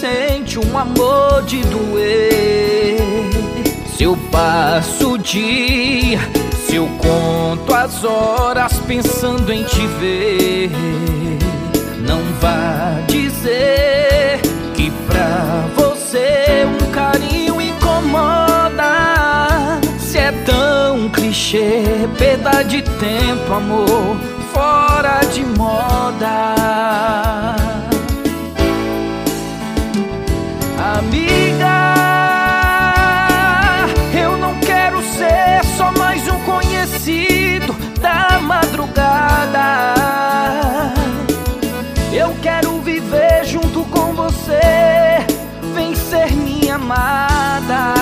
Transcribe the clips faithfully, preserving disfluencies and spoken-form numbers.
sente um amor de doer. Se eu passo o dia, se eu conto as horas pensando em te ver, não vá dizer que pra você um carinho incomoda. Se é tão clichê, perda de tempo, amor, fora de moda. Amiga, eu não quero ser só mais um conhecido da madrugada. Eu quero viver junto com você, vem ser minha amada.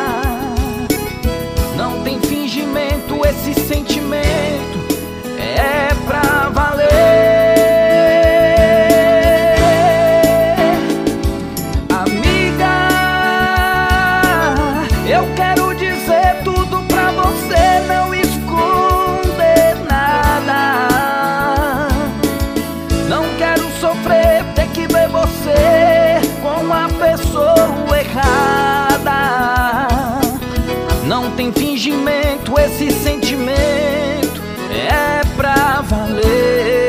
Não tem fingimento, esse sentimento é pra valer. Amiga, eu quero dizer tudo pra você, não esconder nada. Não quero sofrer, ter que ver você com a pessoa errada. Não tem fingimento, esse sentimento é pra valer.